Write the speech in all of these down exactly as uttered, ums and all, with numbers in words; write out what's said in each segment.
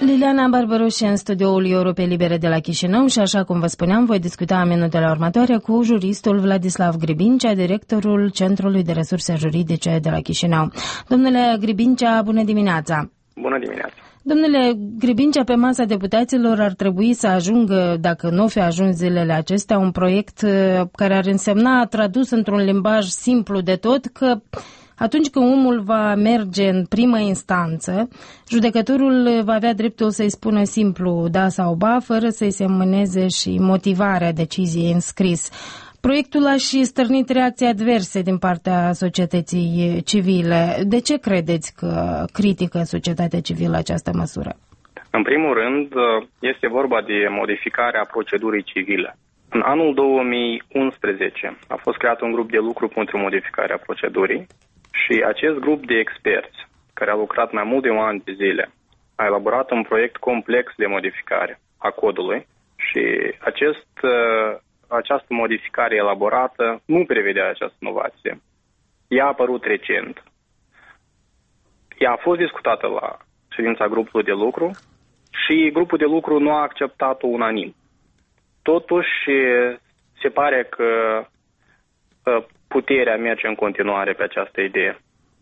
Liliana Barbaroș în studioul Europei Libere de la Chișinău și, așa cum vă spuneam, voi discuta în minutele următoare cu juristul Vladislav Gribincea, directorul Centrului de Resurse Juridice de la Chișinău. Domnule Gribincea, bună dimineața! Bună dimineața! Domnule Gribincea, pe masa deputaților ar trebui să ajungă, dacă nu fi ajuns zilele acestea, un proiect care ar însemna, tradus într-un limbaj simplu de tot, că atunci când omul va merge în primă instanță, judecătorul va avea dreptul să-i spună simplu da sau ba, fără să-i se înmâneze și motivarea deciziei în scris. Proiectul a și stârnit reacții adverse din partea societății civile. De ce credeți că critică societatea civilă această măsură? În primul rând, este vorba de modificarea procedurii civile. În anul două mii unsprezece a fost creat un grup de lucru pentru modificarea procedurii și acest grup de experți, care a lucrat mai mult de un an de zile, a elaborat un proiect complex de modificare a codului și acest, această modificare elaborată nu prevedea această inovație. Ea a apărut recent. Ea a fost discutată la ședința grupului de lucru și grupul de lucru nu a acceptat-o unanim. Totuși, se pare că puterea merge în continuare pe această idee.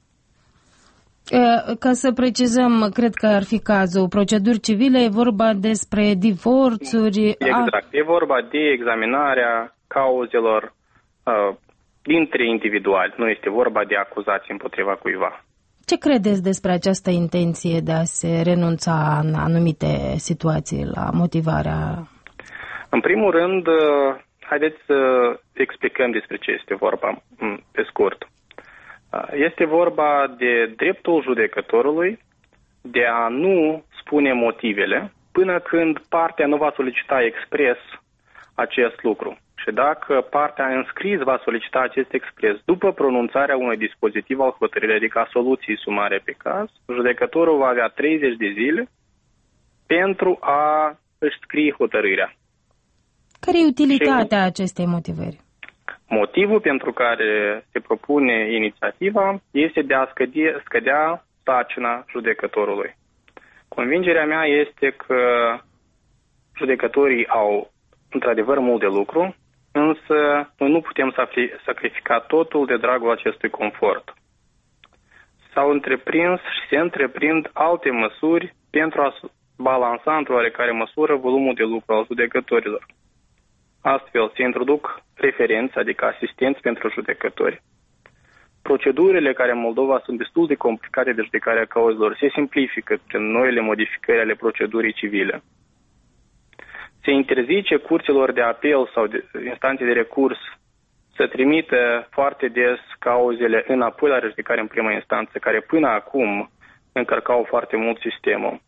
Ca să precizăm, cred că ar fi cazul proceduri civile, e vorba despre divorțuri. Exact, a... e vorba de examinarea cauzelor uh, dintre individuali, nu este vorba de acuzații împotriva cuiva. Ce credeți despre această intenție de a se renunța în anumite situații la motivarea? În primul rând, haideți să explicăm despre ce este vorba pe scurt. Este vorba de dreptul judecătorului de a nu spune motivele până când partea nu va solicita expres acest lucru. Și dacă partea înscris va solicita acest expres după pronunțarea unui dispozitiv al hotărârii, adică a soluției sumare pe caz, judecătorul va avea treizeci de zile pentru a își scrie hotărârea. Care e utilitatea și acestei motivări? Motivul pentru care se propune inițiativa este de a scădea, scădea sarcina judecătorului. Convingerea mea este că judecătorii au într-adevăr mult de lucru, însă noi nu putem sacrifica totul de dragul acestui confort. S-au întreprins și se întreprind alte măsuri pentru a balansa într-o oarecare măsură volumul de lucru al judecătorilor. Astfel, se introduc referenți, adică asistenți pentru judecători. Procedurile care în Moldova sunt destul de complicate de judecarea cauzelor se simplifică prin noile modificări ale procedurii civile. Se interzice curților de apel sau de instanțe de recurs să trimită foarte des cauzele înapoi la judecare în prima instanță, care până acum încărcau foarte mult sistemul.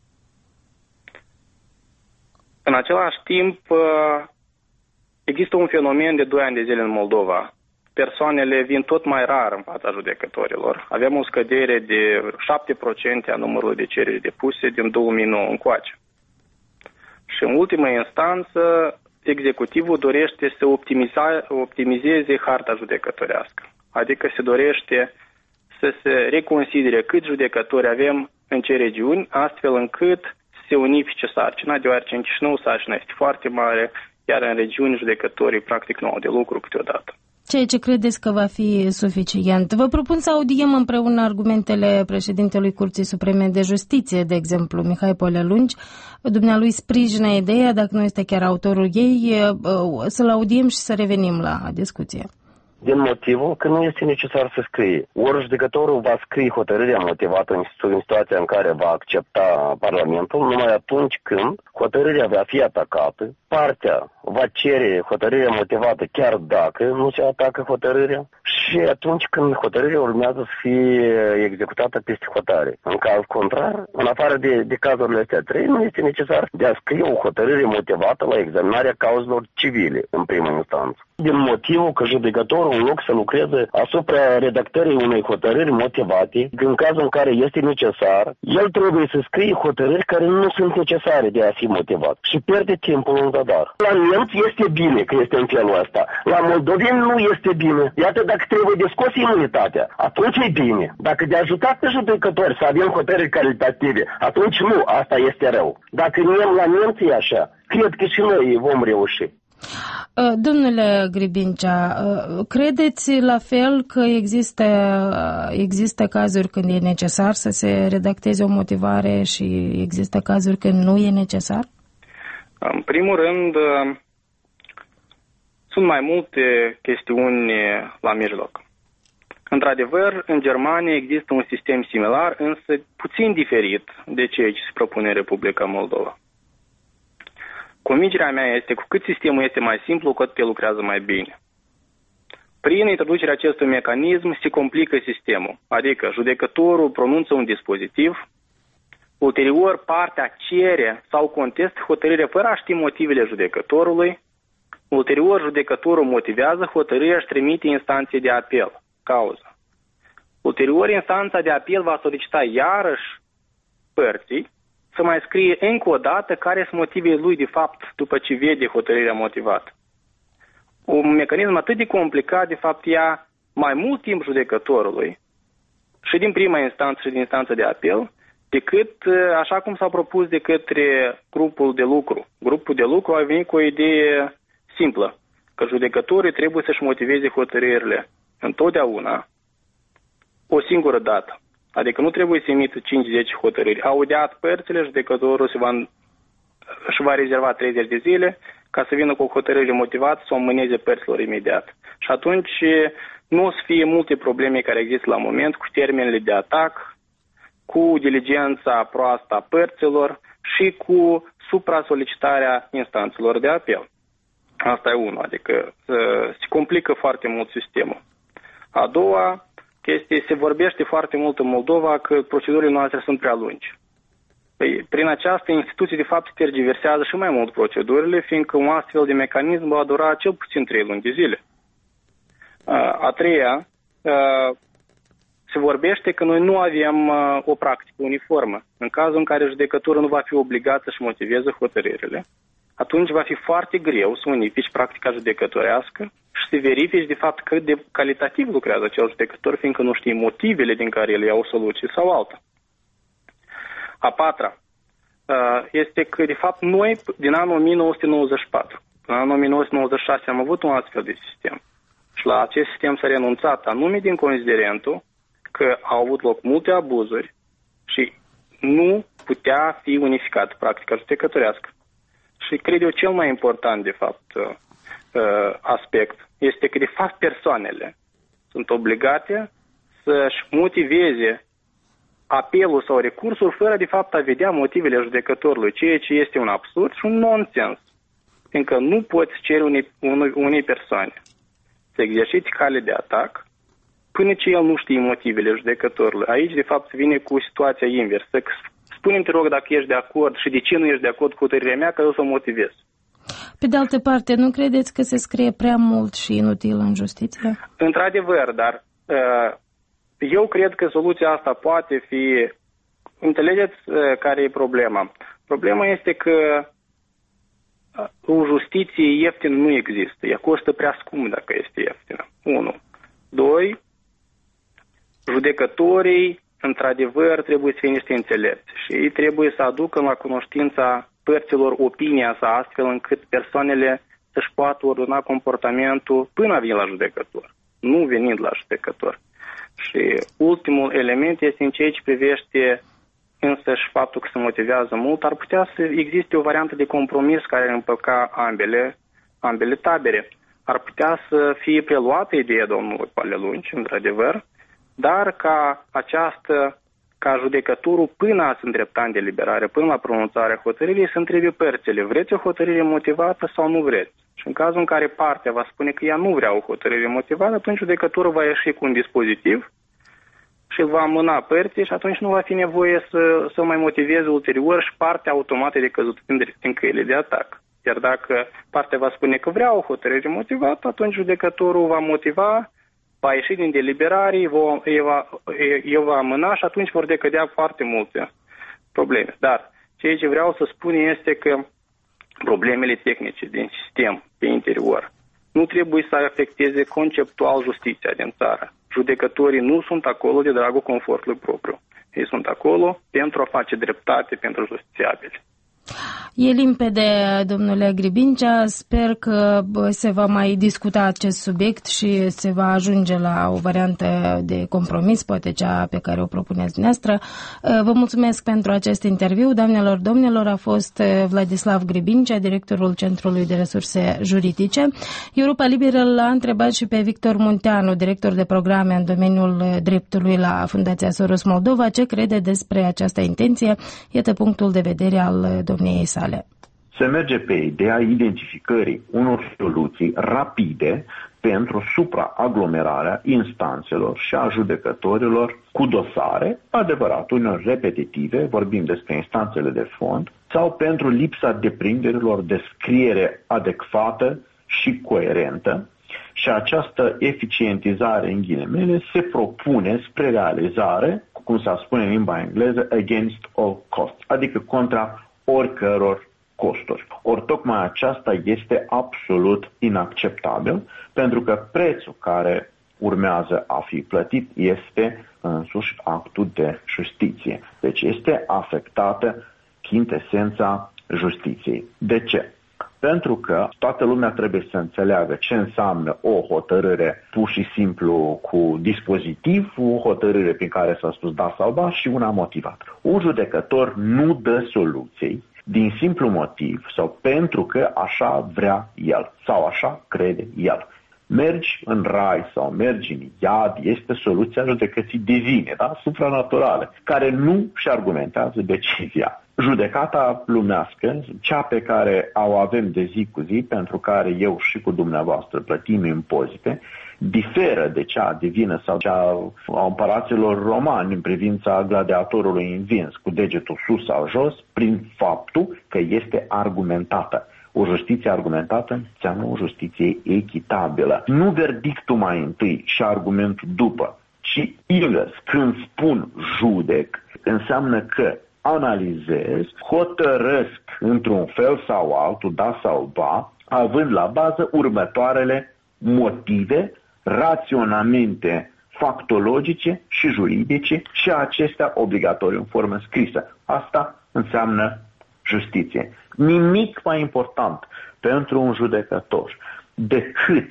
În același timp, există un fenomen de doi ani de zile în Moldova. Persoanele vin tot mai rar în fața judecătorilor. Avem o scădere de șapte la sută a numărului de cereri depuse din două mii nouă încoace. Și în ultima instanță, executivul dorește să optimiza, optimizeze harta judecătorească. Adică se dorește să se reconsidere câți judecători avem în ce regiuni, astfel încât se unifice sarcina, deoarece în Chișinău sarcina este foarte mare, iar în regiuni judecătorii practic nu au de lucru câteodată. Ceea ce credeți că va fi suficient? Vă propun să audiem împreună argumentele președintelui Curții Supreme de Justiție, de exemplu, Mihai Polelungi. Dumnealui sprijină ideea, dacă nu este chiar autorul ei, să-l audiem și să revenim la discuție. Din motivul că nu este necesar să scrie. Ori judecătorul va scrie hotărârea motivată în situația în care va accepta Parlamentul, numai atunci când hotărârea va fi atacată, partea va cere hotărârea motivată chiar dacă nu se atacă hotărârea și atunci când hotărârea urmează să fie executată peste hotare. În caz contrar, în afară de, de cazurile astea trei, nu este necesar de a scrie o hotărâre motivată la examinarea cauzelor civile în primă instanță. Din motivul că judecătorul, în loc să lucreze asupra redactării unei hotărâri motivate, în cazul în care este necesar, el trebuie să scrie hotărâri care nu sunt necesare de a fi motivat și pierde timpul în zadar. La nemți este bine că este în felul ăsta. La moldoveni nu este bine. Iată, dacă trebuie de scos imunitatea, atunci e bine. Dacă de ajutat pe judecători să avem hotărâri calitative, atunci nu, asta este rău. Dacă nem la nemți e așa, cred că și noi vom reuși. Domnule Gribincea, credeți la fel că există, există cazuri când e necesar să se redacteze o motivare și există cazuri când nu e necesar? În primul rând, sunt mai multe chestiuni la mijloc. Într-adevăr, în Germania există un sistem similar, însă puțin diferit de ceea ce se propune în Republica Moldova. Convingerea mea este că cu cât sistemul este mai simplu, cu atât el lucrează mai bine. Prin introducerea acestui mecanism se complică sistemul, adică judecătorul pronunță un dispozitiv, ulterior partea cere sau contestă hotărârea fără a ști motivele judecătorului, ulterior judecătorul motivează hotărârea și trimite instanței de apel, cauză. Ulterior instanța de apel va solicita iarăși părții să mai scrie încă o dată care sunt motivele lui de fapt după ce vede hotărârea motivată. Un mecanism atât de complicat, de fapt, ia mai mult timp judecătorului și din prima instanță și din instanța de apel, decât așa cum s-a propus de către grupul de lucru. Grupul de lucru a venit cu o idee simplă, că judecătorii trebuie să-și motiveze hotărârile întotdeauna o singură dată. Adică nu trebuie să emită cinci zece hotărâri. Audiat părțile, judecătorul se va, își va rezerva treizeci de zile ca să vină cu o hotărâre motivată să o mâneze părților imediat. Și atunci nu o să fie multe probleme care există la moment cu termenele de atac, cu diligența proastă a părților și cu supra-solicitarea instanțelor de apel. Asta e unul, adică se complică foarte mult sistemul. A doua chestie, se vorbește foarte mult în Moldova că procedurile noastre sunt prea lungi. Păi, prin această instituție, de fapt, se tergiversează și mai mult procedurile, fiindcă un astfel de mecanism va dura cel puțin trei luni de zile. A treia, se vorbește că noi nu avem o practică uniformă. În cazul în care judecătorul nu va fi obligat să-și motiveze hotărârile, atunci va fi foarte greu să unifici practica judecătorească și să verifici, de fapt, cât de calitativ lucrează acel judecător, fiindcă nu știi motivele din care el ia o soluție sau alta. A patra este că, de fapt, noi, din anul o mie nouă sute nouăzeci și patru, în anul o mie nouă sute nouăzeci și șase am avut un astfel de sistem. Și la acest sistem s-a renunțat anume din considerentul că au avut loc multe abuzuri și nu putea fi unificat practica judecătorească. Și cred eu cel mai important, de fapt, aspect este că, de fapt, persoanele sunt obligate să-și motiveze apelul sau recursul fără, de fapt, a vedea motivele judecătorului, ceea ce este un absurd și un nonsens. Fiindcă nu poți cere unei, unei persoane să exercite cale de atac până ce el nu știe motivele judecătorului. Aici, de fapt, vine cu situația inversă. Spune-mi, te rog, dacă ești de acord și de ce nu ești de acord cu hotărârea mea, ca eu să o motivez. Pe de altă parte, nu credeți că se scrie prea mult și inutil în justiție? Într-adevăr, dar eu cred că soluția asta poate fi... Înțelegeți care e problema? Problema este că o justiție ieftină nu există. Ea costă prea scump dacă este ieftină. Unu. Doi. Judecătorii, într-adevăr, trebuie să fie niște înțelepți și ei trebuie să aducă la cunoștința părților opinia sa astfel încât persoanele să-și poată ordona comportamentul până vin la judecător, nu venind la judecător. Și ultimul element este în ceea ce privește însăși faptul că se motivează mult, ar putea să existe o variantă de compromis care ar împăca ambele, ambele tabere. Ar putea să fie preluată ideea domnului Palelunci, într-adevăr, dar ca această, ca judecătorul până a se îndrepta în deliberare, până la pronunțarea hotărârii, să întrebe părțile, vreți o hotărâre motivată sau nu vreți? Și în cazul în care partea va spune că ea nu vrea o hotărâre motivată, atunci judecătorul va ieși cu un dispozitiv și îl va amâna părții și atunci nu va fi nevoie să, să mai motiveze ulterior și partea automat de căzut în căile de atac. Iar dacă partea va spune că vrea o hotărâre motivată, atunci judecătorul va motiva, va ieși din deliberare, eu va, eu va amâna și atunci vor decădea foarte multe probleme. Dar ceea ce vreau să spun este că problemele tehnice din sistem pe interior nu trebuie să afecteze conceptual justiția din țară. Judecătorii nu sunt acolo de dragul confortului propriu. Ei sunt acolo pentru a face dreptate pentru justițiabili. E limpede, domnule Gribincea, sper că se va mai discuta acest subiect și se va ajunge la o variantă de compromis, poate cea pe care o propuneți dumneavoastră. Vă mulțumesc pentru acest interviu. Doamnelor, domnilor, a fost Vladislav Gribincea, directorul Centrului de Resurse Juridice. Europa Liberă l-a întrebat și pe Victor Munteanu, director de programe în domeniul dreptului la Fundația Soros Moldova, ce crede despre această intenție. Iată punctul de vedere al domniei sale. Se merge pe ideea identificării unor soluții rapide pentru supraaglomerarea instanțelor și a judecătorilor cu dosare, adevărat, uneori repetitive, vorbim despre instanțele de fond, sau pentru lipsa deprinderilor de scriere adecvată și coerentă. Și această eficientizare, în ghilimele, se propune spre realizare, cum s-a spune în limba engleză, against all costs, adică contra oricăror costuri. Ori tocmai aceasta este absolut inacceptabil, pentru că prețul care urmează a fi plătit este însuși actul de justiție. Deci este afectată chintesența justiției. De ce? Pentru că toată lumea trebuie să înțeleagă ce înseamnă o hotărâre pur și simplu cu dispozitiv, o hotărâre prin care s-a spus da sau ba și una motivată. Un judecător nu dă soluții din simplu motiv sau pentru că așa vrea el sau așa crede el. Mergi în rai sau mergi în iad este soluția judecății divine, da? Supranaturale, care nu își argumentează decizia. Judecata lumească, cea pe care o avem de zi cu zi, pentru care eu și cu dumneavoastră plătim impozite, diferă de cea divină sau cea a împăraților romani în privința gladiatorului învins cu degetul sus sau jos, prin faptul că este argumentată. O justiție argumentată înseamnă o justiție echitabilă. Nu verdictul mai întâi și argumentul după, ci invers. Când spun judec, înseamnă că analizez, hotărăsc într-un fel sau altul, da sau ba, având la bază următoarele motive, raționamente factologice și juridice și acestea obligatoriu în formă scrisă. Asta înseamnă justiție. Nimic mai important pentru un judecător decât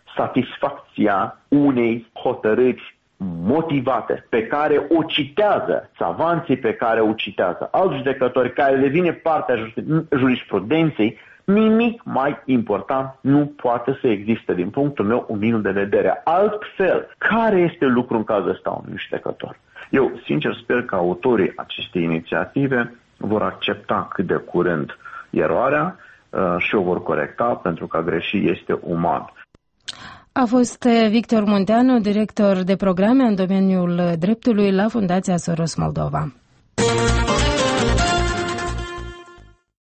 satisfacția unei hotărâri motivate pe care o citează, savanții pe care o citează, alți judecători care devine partea jurisprudenței, nimic mai important nu poate să existe din punctul meu umil de vedere. Altfel, care este lucrul în cazul ăsta unui judecător? Eu, sincer, sper că autorii acestei inițiative vor accepta cât de curând eroarea uh, și o vor corecta, pentru că a greși este uman. A fost Victor Munteanu, director de programe în domeniul dreptului la Fundația Soros Moldova.